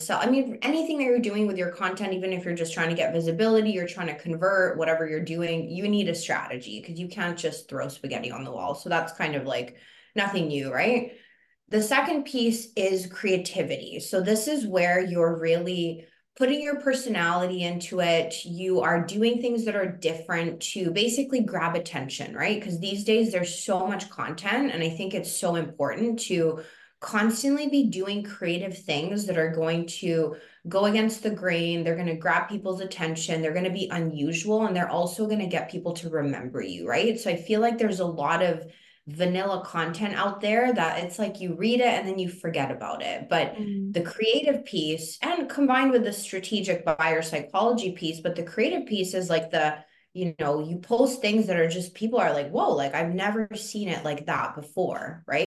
sell. I mean, anything that you're doing with your content, even if you're just trying to get visibility, you're trying to convert, whatever you're doing, you need a strategy because you can't just throw spaghetti on the wall. So that's kind of like nothing new, right? The second piece is creativity. So this is where you're really putting your personality into it. You are doing things that are different to basically grab attention, right? Because these days there's so much content, and I think it's so important to constantly be doing creative things that are going to go against the grain. They're going to grab people's attention. They're going to be unusual, and they're also going to get people to remember you, right? So I feel like there's a lot of vanilla content out there that it's like you read it and then you forget about it. But Mm. the creative piece, and combined with the strategic buyer psychology piece, but the creative piece is like you post things that are just people are like, whoa, like I've never seen it like that before, right?